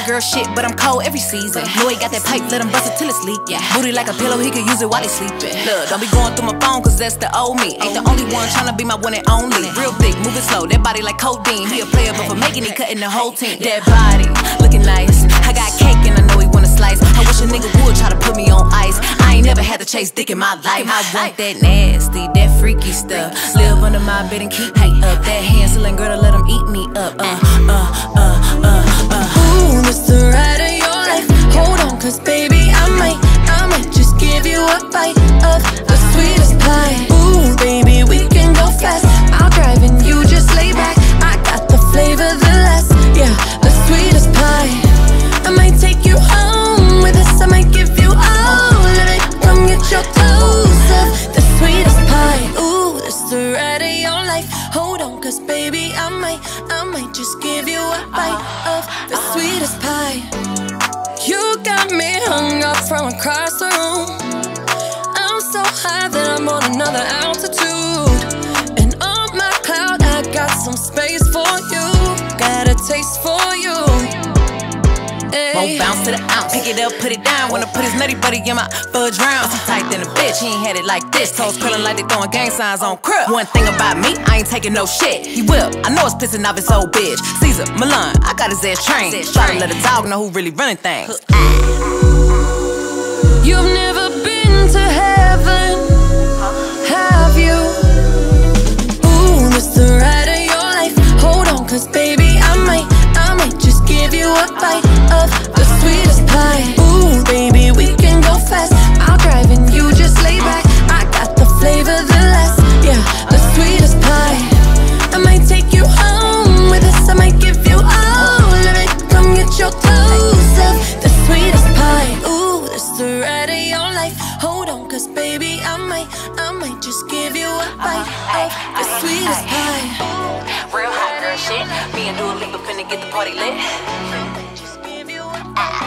girl shit, but I'm cold every season. Know he got that pipe, let him bust it till it's leak. Booty like a pillow, he could use it while he sleeping. Look, don't be going through my phone, cause that's the old me. Ain't the only one tryna be my one and only. Real thick, moving slow, that body like codeine. He a player, but for making it, cutting the whole team. That body, looking nice. I got cake and I know he wanna slice. I wish a nigga would try to put me on ice. I ain't never had to chase dick in my life. I want that nasty, that freaky stuff. Live under my bed and keep me up. That hand-selling girl to let him eat me up. Ooh, this the ride of your life. Hold on, cause baby, I might just give you a bite of the sweetest pie. Ooh, baby, we can go fast. I'll drive and you just lay back. I got the flavor, the last, yeah, the sweetest pie. I might take you home with us, I might give you all of it. Come get your toes of the sweetest pie. Ooh, this the ride of your life. Hold on, cause baby, I might just give you a bite of the sweetest pie. You got me hung up from across the room. I'm so high that I'm on another altitude. And on my cloud, I got some space for you. Got a taste for you. Won't bounce to the ounce. Pick it up, put it down. Wanna put his nutty buddy in my fudge round. He tight than a bitch, he ain't had it like this. Toes curling like they throwing gang signs on crib. One thing about me, I ain't taking no shit. He will, I know it's pissing off his old bitch. Caesar, Milan, I got his ass trained. Try to let a dog know who really running things. You've never been to heaven, have you? Ooh, this the ride of your life. Hold on, cause baby, I might just give you a bite of the sweetest pie. Ooh, baby, we can go fast. I'll drive and you just lay back. I got the flavor, the last, yeah, the sweetest pie. I might take you home with us, I might give you all of it. Come get your toes of the sweetest pie. Ooh, this the ride of your life. Hold on, cause baby, I might just give you a bite of the sweetest pie. Real hot girl shit. Me and Dua Lipa finna get the party lit. Just give you a